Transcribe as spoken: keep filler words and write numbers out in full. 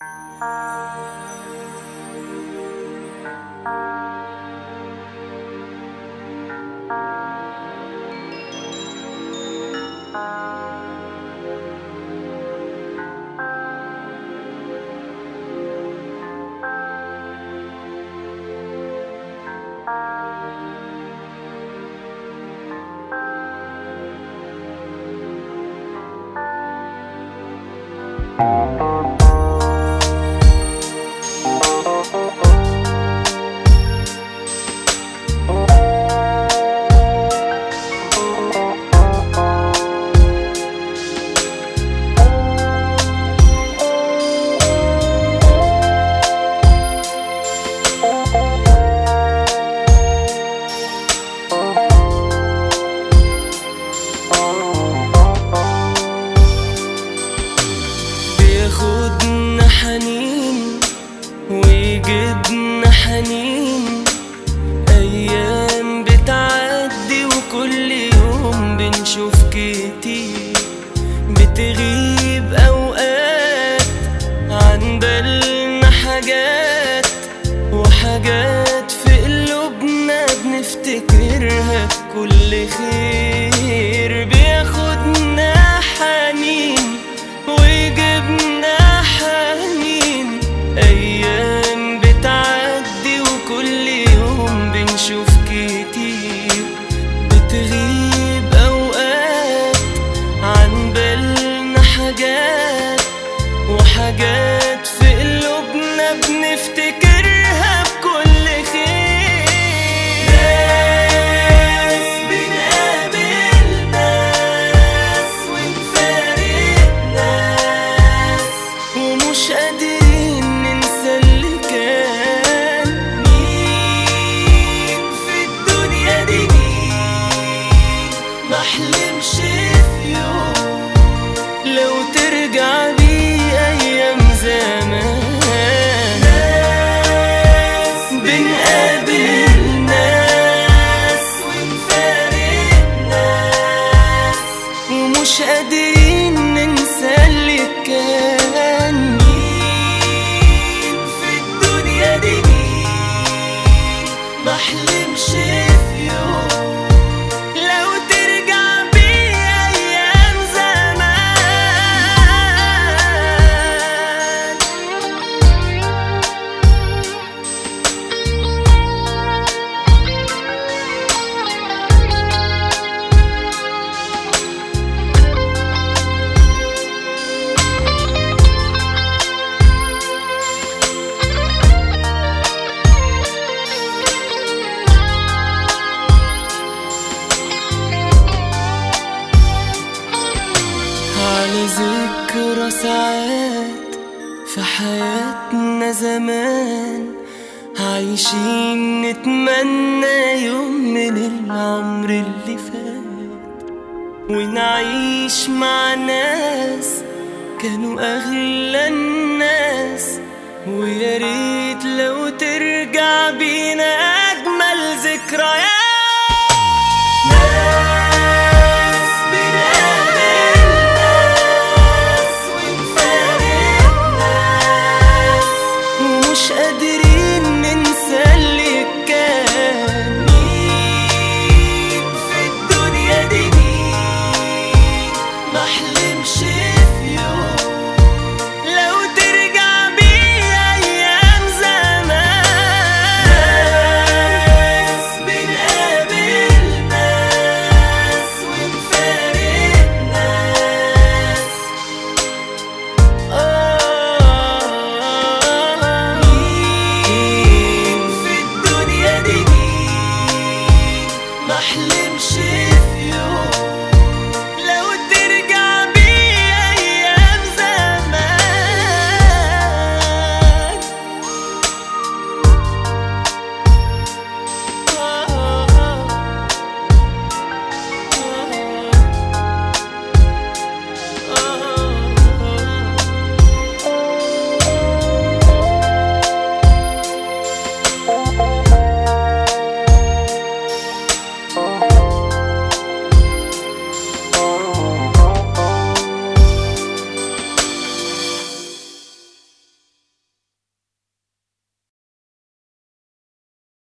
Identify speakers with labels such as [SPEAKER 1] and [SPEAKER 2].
[SPEAKER 1] بياخدنا حنين ويجيبنا حنين، أيام بتعدي وكل يوم بنشوف كتير، بتغيب أوقات عن بالنا حاجات، وحاجات في قلوبنا بنفتكرها كل خير. بياخدنا حنين ويجيبنا حنين، أيام بتعدي وكل يوم بنشوف كتير، بتغيب أوقات عن بالنا حاجات، وحاجات في قلوبنا بنفتكرها بكل خير. مش قادرين ننسى اللي كان، مين في الدنيا دي مين محلمش في يوم لو ترجع بيه أيام زمان. ناس بنقابل ناس ونفارق ناس، ومش قادرين ننسى اللي كان، محلمش في يوم لو ترجع بيه أيام زمان. على ذكرى ساعات في حياتنا زمان، عايشين نتمنى يوم من العمر اللي فات، ونعيش مع ناس كانوا أغلى الناس، وياريت لو ترجع بينا أجمل ذكريات.